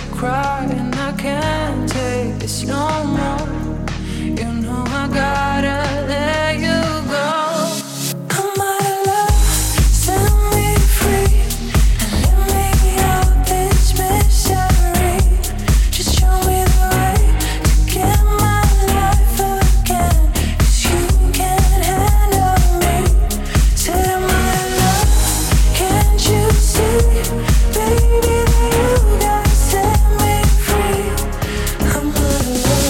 cry and I can't take this no more. You know I gotta let you go. I'm out of love, set me free and let me out this misery. Just show me the way to get my life again, 'cause you can't handle me. Said I'm out of love, can't you see, baby, that you gotta set me free. I'm out of love.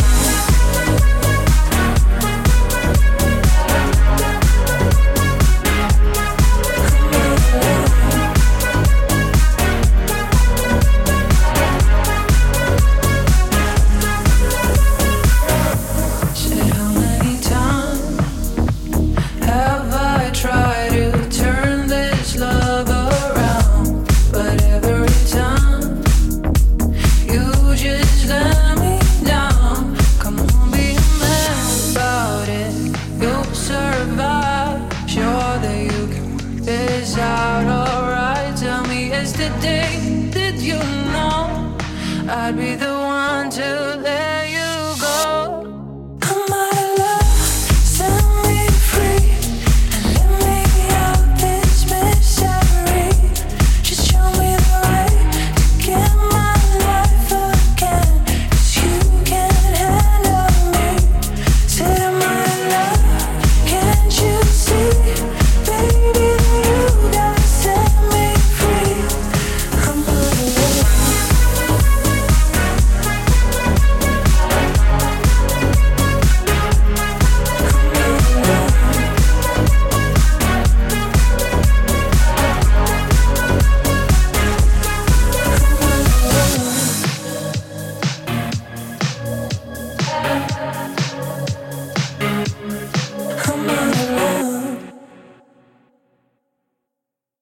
Said how many times have I tried to turn this love around, but every time you just let me down. Come on, be a man about it. You'll survive. Sure that you can work this out, alright. Tell me yesterday, did you know I'd be the one to let